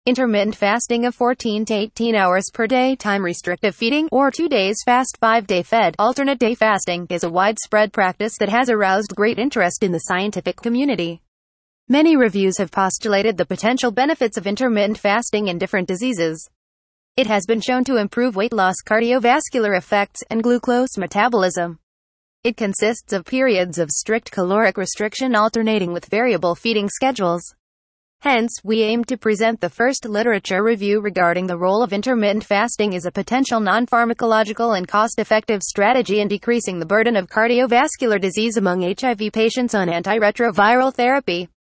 Intermittent fasting of 14 to 18 hours per day, time restrictive feeding, or 2 days fast 5-day fed, alternate day fasting, is a widespread practice that has aroused great interest in the scientific community. Many reviews have postulated the potential benefits of intermittent fasting in different diseases. It has been shown to improve weight loss, cardiovascular effects, and glucose metabolism. It consists of periods of strict caloric restriction alternating with variable feeding schedules. Hence, we aim to present the first literature review regarding the role of intermittent fasting as a potential non-pharmacological and cost-effective strategy in decreasing the burden of cardiovascular disease among HIV patients on antiretroviral therapy.